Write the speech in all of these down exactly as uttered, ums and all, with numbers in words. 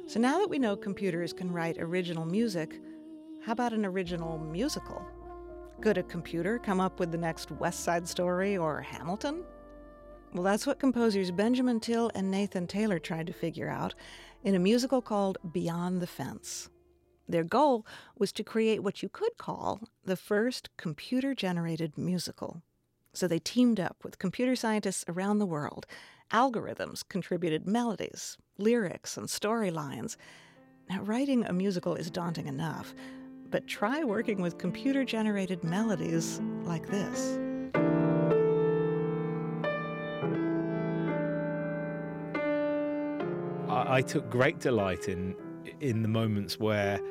So now that we know computers can write original music, how about an original musical? Could a computer come up with the next West Side Story or Hamilton? Well, that's what composers Benjamin Till and Nathan Taylor tried to figure out in a musical called Beyond the Fence. Their goal was to create what you could call the first computer-generated musical. So they teamed up with computer scientists around the world. Algorithms contributed melodies, lyrics, and storylines. Now, writing a musical is daunting enough, but try working with computer-generated melodies like this. I, I took great delight in in the moments where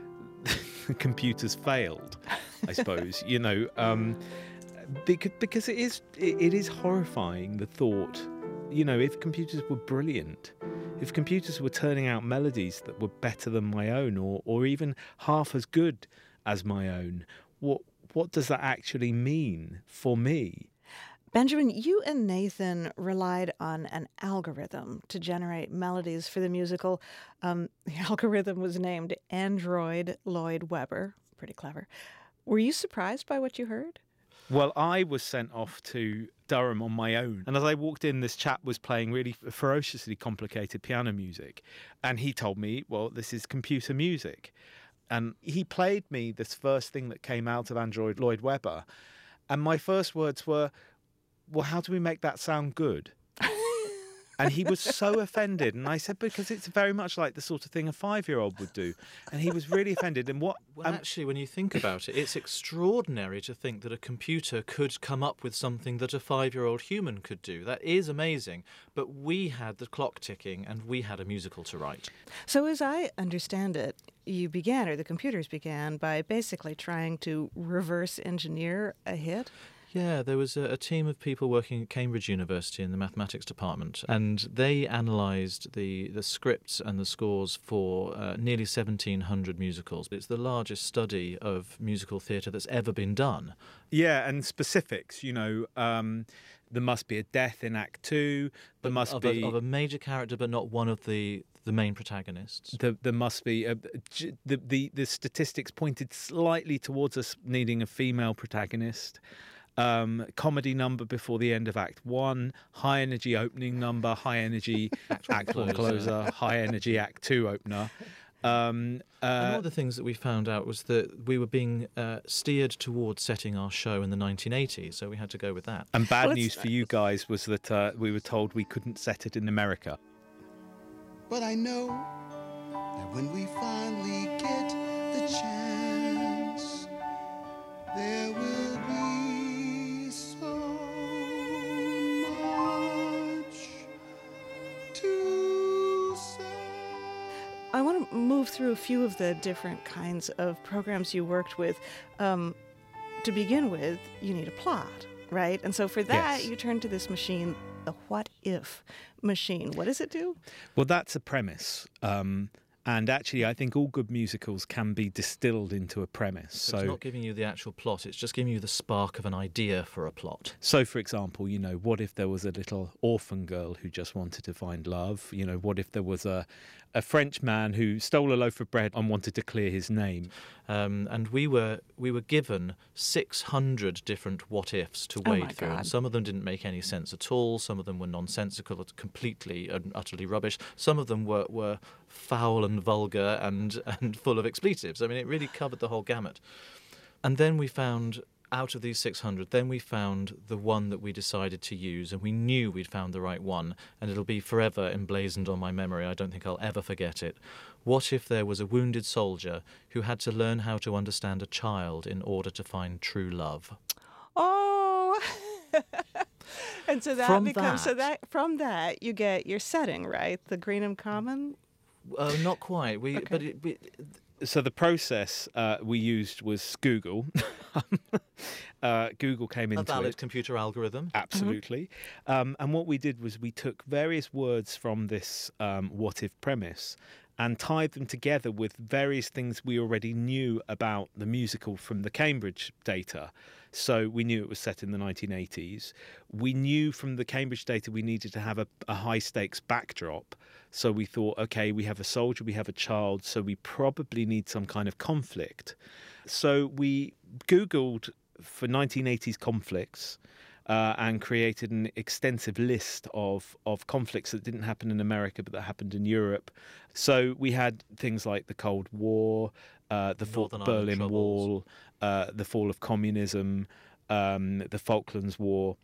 the computers failed, I suppose. you know, um, because, because it is it, it is horrifying, the thought. You know, if computers were brilliant, if computers were turning out melodies that were better than my own, or or even half as good as my own, what what does that actually mean for me? Benjamin, you and Nathan relied on an algorithm to generate melodies for the musical. Um, the algorithm was named Android Lloyd Webber. Pretty clever. Were you surprised by what you heard? Well, I was sent off to Durham on my own. And as I walked in, this chap was playing really ferociously complicated piano music. And he told me, well, this is computer music. And he played me this first thing that came out of Android Lloyd Webber. And my first words were, well, how do we make that sound good? And he was so offended. And I said, because it's very much like the sort of thing a five-year-old would do. And he was really offended. And what? Well, um, actually, when you think about it, it's extraordinary to think that a computer could come up with something that a five-year-old human could do. That is amazing. But we had the clock ticking, and we had a musical to write. So as I understand it, you began, or the computers began, by basically trying to reverse engineer a hit? Yeah, there was a, a team of people working at Cambridge University in the mathematics department, and they analysed the, the scripts and the scores for uh, nearly seventeen hundred musicals. It's the largest study of musical theatre that's ever been done. Yeah, and specifics, you know, um, there must be a death in Act Two, there But must of be... A, of a major character, but not one of the, the main protagonists. There, there must be... A, the, the, the statistics pointed slightly towards us needing a female protagonist. Um, comedy number before the end of Act One, high energy opening number, high energy Act One closer, high energy Act Two opener. Um, uh, and one of the things that we found out was that we were being uh, steered towards setting our show in the nineteen eighties, so we had to go with that. And bad Well, news for you guys was that uh, we were told we couldn't set it in America. But I know that when we finally get the chance, there will be so much to say. I want to move through a few of the different kinds of programs you worked with. Um, to begin with, you need a plot, right? And so for that, Yes. you turn to this machine, the what if machine. What does it do? Well, that's a premise. Um, and actually, I think all good musicals can be distilled into a premise. So, it's not giving you the actual plot, it's just giving you the spark of an idea for a plot. So, for example, you know, what if there was a little orphan girl who just wanted to find love? You know, what if there was a, a French man who stole a loaf of bread and wanted to clear his name? Um, and we were we were given six hundred different what ifs to Oh wade my through. God. And some of them didn't make any sense at all. Some of them were nonsensical, completely and utterly rubbish. Some of them were, were foul and vulgar and, and full of expletives. I mean, it really covered the whole gamut. And then we found, out of these six hundred, then we found the one that we decided to use, and we knew we'd found the right one, and it'll be forever emblazoned on my memory. I don't think I'll ever forget it. What if there was a wounded soldier who had to learn how to understand a child in order to find true love? Oh, and so that From becomes so that- that from that you get your setting, right? The Greenham Common. Uh, not quite. We, Okay. but it, we, So the process uh, we used was Google. uh, Google came a into valid it. computer algorithm. Absolutely. Um, and what we did was we took various words from this um, what if premise and tied them together with various things we already knew about the musical from the Cambridge data. So we knew it was set in the nineteen eighties. We knew from the Cambridge data we needed to have a, a high stakes backdrop. So we thought, okay, we have a soldier, we have a child, so we probably need some kind of conflict. So we Googled for nineteen eighties conflicts uh, and created an extensive list of, of conflicts that didn't happen in America but that happened in Europe. So we had things like the Cold War, uh, the fall, Northern Ireland Berlin Troubles. Wall, uh, the fall of communism, um, the Falklands War,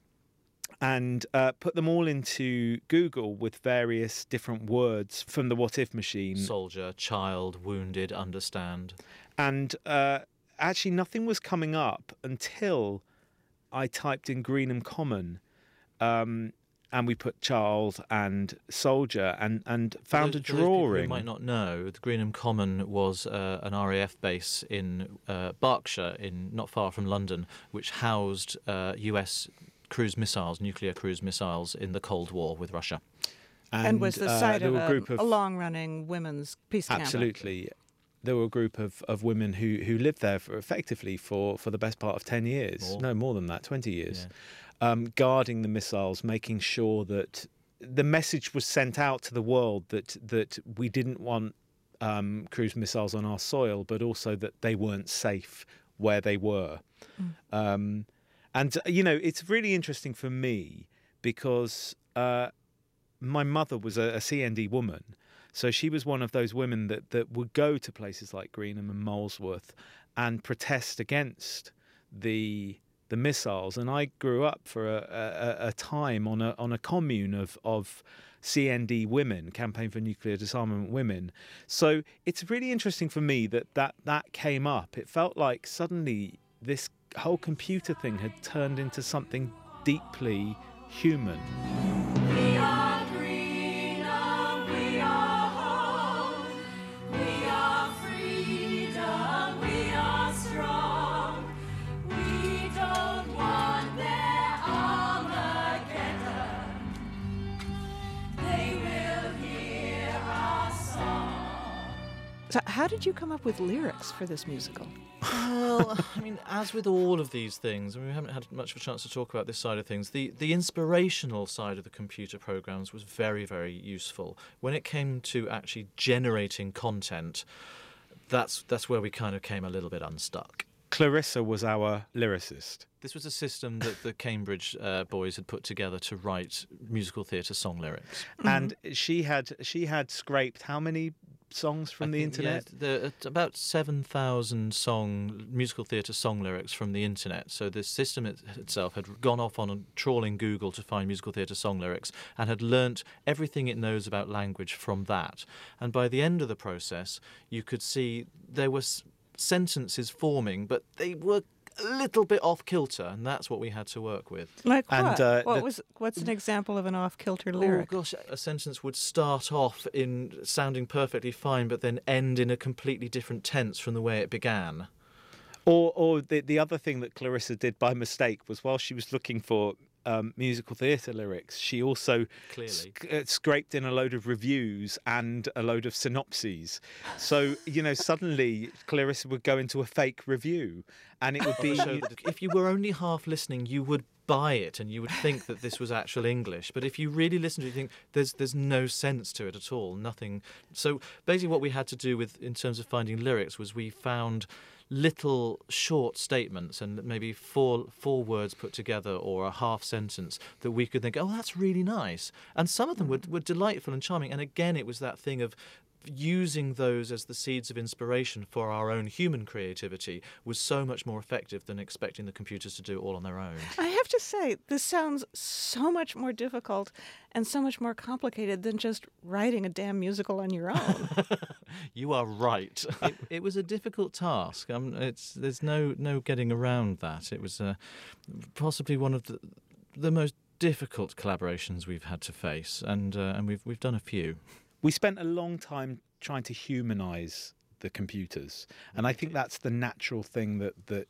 and uh, put them all into Google with various different words from the What If machine. Soldier, child, wounded, understand. And uh, actually nothing was coming up until I typed in Greenham Common, um, and we put child and soldier and, and found For a those- for those people drawing. who might not know, the Greenham Common was uh, an R A F base in uh, Berkshire, in not far from London, which housed uh, U S cruise missiles, nuclear cruise missiles, in the Cold War with Russia. And, was the uh, site there of were a, group of a long-running women's peace camp. absolutely. There were a group of, of women who, who lived there for effectively for, for the best part of ten years. More. No, more than that, twenty years. Yeah. Um, guarding the missiles, making sure that the message was sent out to the world that that we didn't want um, cruise missiles on our soil, but also that they weren't safe where they were. Mm. Um, and, you know, it's really interesting for me because uh, my mother was a, a C N D woman. So she was one of those women that, that would go to places like Greenham and Molesworth and protest against the the missiles. And I grew up for a, a, a time on a on a commune of of C N D women, Campaign for Nuclear Disarmament women. So it's really interesting for me that that, that came up. It felt like suddenly this whole computer thing had turned into something deeply human. We are freedom, we are home, we are freedom, we are strong. We don't want their Armageddon. They will hear our song. So how did you come up with lyrics for this musical? Well, I mean, as with all of these things, and we haven't had much of a chance to talk about this side of things, the, the inspirational side of the computer programs was very, very useful. When it came to actually generating content, that's that's where we kind of came a little bit unstuck. Clarissa was our lyricist. This was a system that the Cambridge uh, boys had put together to write musical theatre song lyrics. And she had she had scraped how many songs from I the think, internet? Yeah, there are about seven thousand song musical theatre song lyrics from the internet. So the system it, itself had gone off on a trawling Google to find musical theatre song lyrics and had learnt everything it knows about language from that. And by the end of the process, you could see there were s- sentences forming, but they were a little bit off kilter, and that's what we had to work with. Like And, what? uh, what the- was what's an example of an off-kilter Oh lyric? gosh, a sentence would start off in sounding perfectly fine, but then end in a completely different tense from the way it began. Or, or the the other thing that Clarissa did by mistake was while she was looking for um, musical theatre lyrics, she also Clearly. sc- uh, scraped in a load of reviews and a load of synopses. So you know, suddenly Clarissa would go into a fake review, and it would be So that if you were only half listening, you would buy it and you would think that this was actual English. But if you really listen to it, you think there's there's no sense to it at all. Nothing. So basically, what we had to do with in terms of finding lyrics was we found little short statements and maybe four four words put together or a half sentence that we could think, oh, that's really nice. And some of them were, were delightful and charming. And again, it was that thing of using those as the seeds of inspiration for our own human creativity was so much more effective than expecting the computers to do it all on their own. I have to say, this sounds so much more difficult and so much more complicated than just writing a damn musical on your own. You are right. it, it was a difficult task. Um, it's there's no no getting around that. It was uh, possibly one of the the most difficult collaborations we've had to face, and uh, and we've we've done a few. we spent a long time trying to humanize the computers, and I think that's the natural thing that that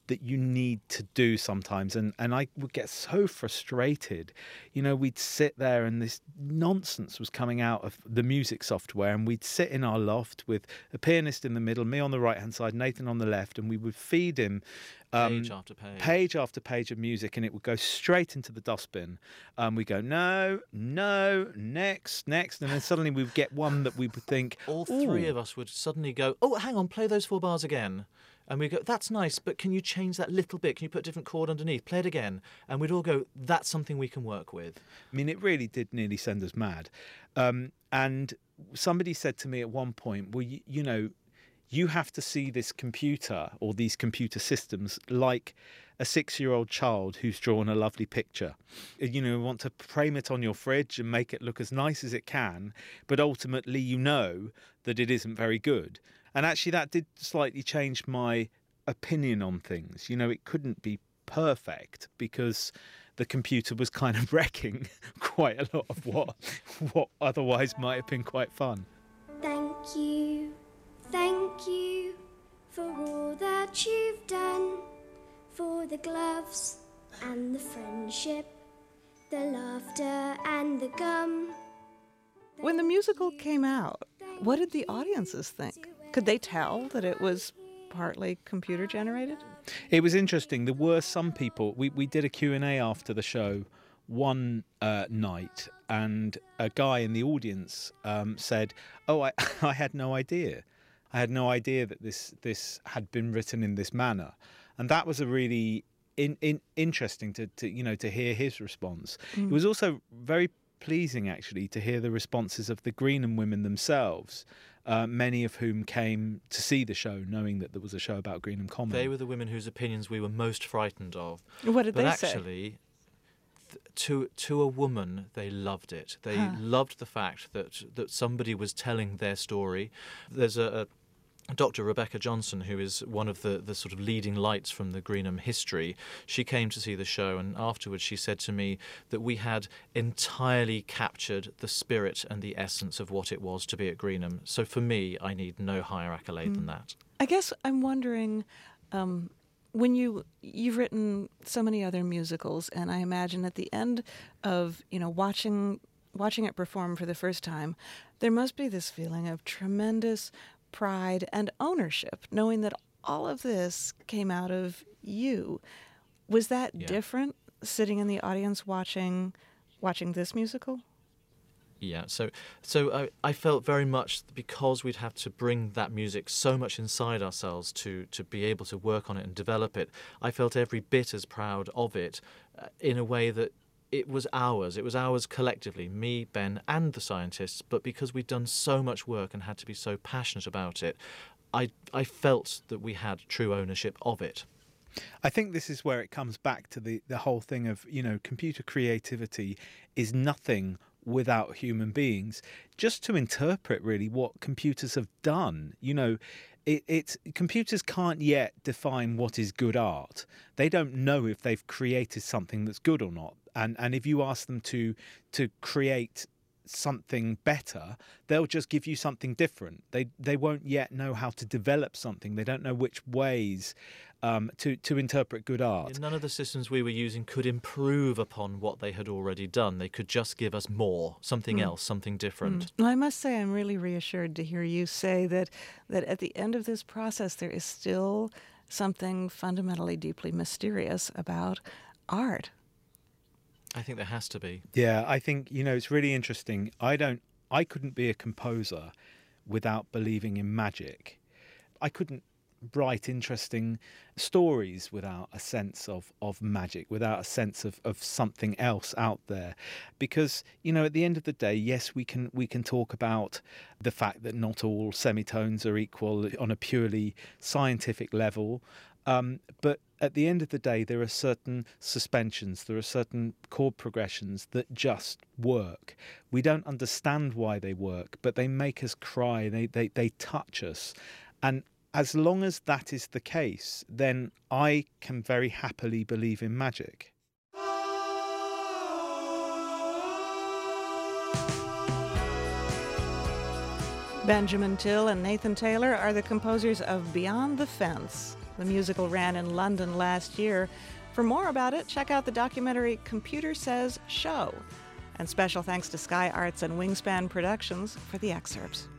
that you need to do sometimes. And, and I would get so frustrated. You know, we'd sit there and this nonsense was coming out of the music software, and we'd sit in our loft with a pianist in the middle, me on the right-hand side, Nathan on the left, and we would feed him um, Page after page. page after page of music, and it would go straight into the dustbin. Um, we go, no, no, next, next. And then suddenly we would get one that we would think, All three "Ooh." of us would suddenly go, oh, hang on, play those four bars again. And we go, that's nice, but can you change that little bit? Can you put a different chord underneath? Play it again. And we'd all go, that's something we can work with. I mean, it really did nearly send us mad. Um, and somebody said to me at one point, well, you, you know, you have to see this computer or these computer systems like a six-year-old child who's drawn a lovely picture. You know, you want to frame it on your fridge and make it look as nice as it can, but ultimately you know that it isn't very good. And actually that did slightly change my opinion on things. You know, it couldn't be perfect because the computer was kind of wrecking quite a lot of what what otherwise might have been quite fun. Thank you, thank you for all that you've done, for the gloves and the friendship, the laughter and the gum. When the musical came out, what did the audiences think? Could they tell that it was partly computer generated? It was interesting. There were some people, we, we did a Q and A after the show one uh, night, and a guy in the audience um, said, oh, I, I had no idea. I had no idea that this this had been written in this manner. And that was a really in, in, interesting to, to, you know, to hear his response. Mm. It was also very pleasing, actually, to hear the responses of the Greenham women themselves, uh, many of whom came to see the show knowing that there was a show about Greenham Common. They were the women whose opinions we were most frightened of. What did but they say? actually, th- to to a woman, they loved it. They Huh. loved the fact that that somebody was telling their story. There's a, a Doctor Rebecca Johnson, who is one of the, the sort of leading lights from the Greenham history. She came to see the show, and afterwards she said to me that we had entirely captured the spirit and the essence of what it was to be at Greenham. So for me, I need no higher accolade than that. I guess I'm wondering, um, when you you've written so many other musicals, and I imagine at the end of you know watching watching it perform for the first time, there must be this feeling of tremendous pride and ownership, knowing that all of this came out of you. Was that Yeah. different sitting in the audience watching watching this musical? Yeah, so so I, I felt very much because we'd have to bring that music so much inside ourselves to to be able to work on it and develop it. I felt every bit as proud of it uh, in a way that it was ours. It was ours collectively, me, Ben, and the scientists. But because we'd done so much work and had to be so passionate about it, I I felt that we had true ownership of it. I think this is where it comes back to the, the whole thing of, you know, computer creativity is nothing without human beings. Just to interpret really what computers have done, you know, it, it's computers can't yet define what is good art. They don't know if they've created something that's good or not. And and if you ask them to to create something better, they'll just give you something different. They they won't yet know how to develop something. They don't know which ways um, to to interpret good art. None of the systems we were using could improve upon what they had already done. They could just give us more, something else, something different. Well, I must say I'm really reassured to hear you say that that at the end of this process there is still something fundamentally deeply mysterious about art. I think there has to be. Yeah, I think, you know, it's really interesting. I don't, I couldn't be a composer without believing in magic. I couldn't write interesting stories without a sense of, of magic, without a sense of, of something else out there. Because, you know, at the end of the day, yes, we can we can talk about the fact that not all semitones are equal on a purely scientific level. Um, but at the end of the day, there are certain suspensions, there are certain chord progressions that just work. We don't understand why they work, but they make us cry, they, they, they touch us. And as long as that is the case, then I can very happily believe in magic. Benjamin Till and Nathan Taylor are the composers of Beyond the Fence. The musical ran in London last year. For more about it, check out the documentary Computer Says Show. And special thanks to Sky Arts and Wingspan Productions for the excerpts.